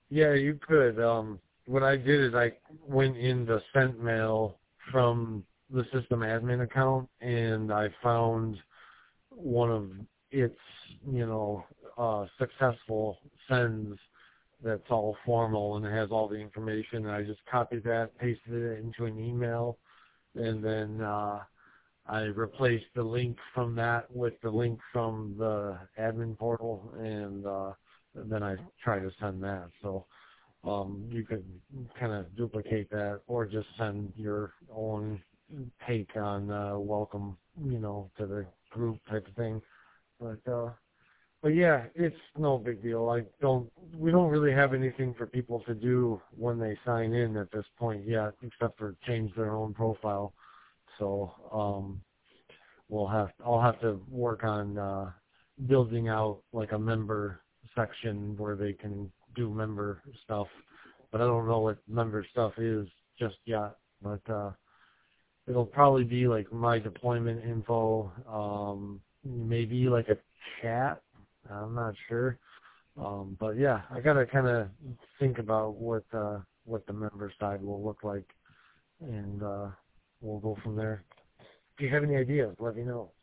Yeah, you could. What I did is I went in the sent mail from the system admin account, and I found one of its, successful sends that's all formal and it has all the information. And I just copied that, pasted it into an email, and then I replaced the link from that with the link from the admin portal, and then I try to send that. So you could kind of duplicate that or just send your own take on welcome, to the group type of thing. But yeah, it's no big deal. We don't really have anything for people to do when they sign in at this point yet, except for change their own profile. So I'll have to work on building out like a member section where they can do member stuff. But I don't know what member stuff is just yet. But it'll probably be like my deployment info, maybe like a chat. I'm not sure. But yeah, I gotta kind of think about what the member side will look like, and we'll go from there. If you have any ideas, let me know.